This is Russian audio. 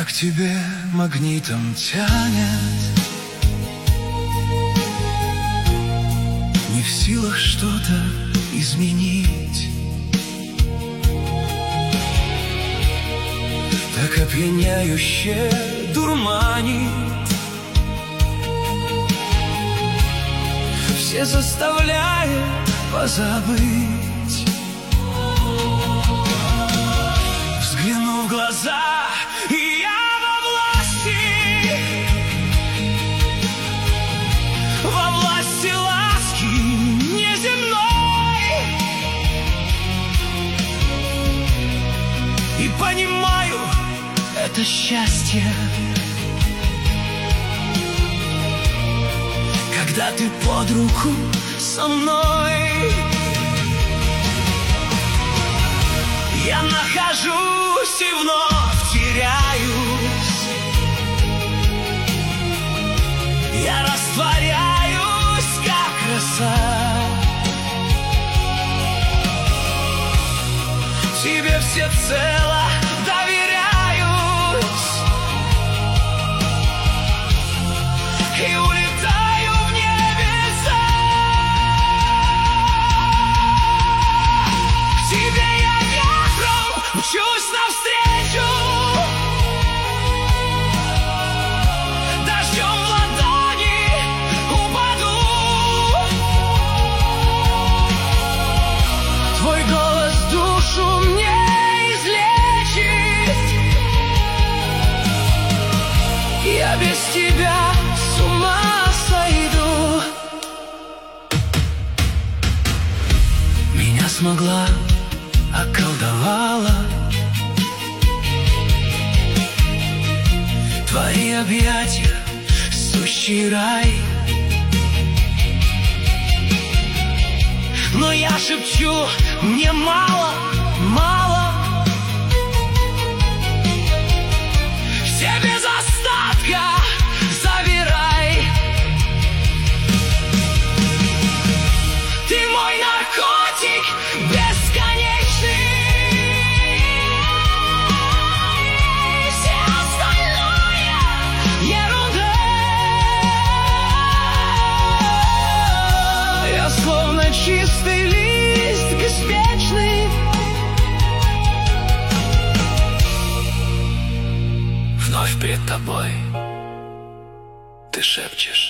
к тебе магнитом тянет, не в силах что-то изменить. Так опьяняюще дурманит, все заставляет позабыть. Взгляну в глаза, и я во власти ласки неземной, и понимаю, это счастье, когда ты под руку со мной. Я нахожусь и вновь теряюсь, я растворяюсь, как роса. Тебе всецело доверяюсь и улетаю в небеса. К тебе я ветром мчусь навстречу, дождем в ладони упаду. Твой голос душу мне излечит, я без тебя с ума сойду. Меня смогла, околдовала твои объятия, сущий рай. Но я шепчу, мне мало, мало. Все без остатка забирай. Ты мой наркотик бесконечный, все остальное ерунда. Я словно чистый лист беспечный, вновь перед тобой ты шепчешь.